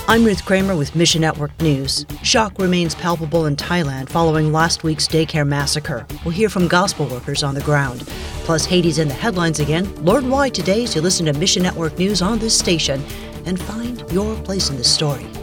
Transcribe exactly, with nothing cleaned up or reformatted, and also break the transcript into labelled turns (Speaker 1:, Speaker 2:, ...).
Speaker 1: I'm Ruth Kramer with Mission Network News. Shock remains palpable in Thailand following last week's daycare massacre. We'll hear from gospel workers on the ground. Plus, Haiti's in the headlines again. Learn why today as you listen to Mission Network News on this station and find your place in the story.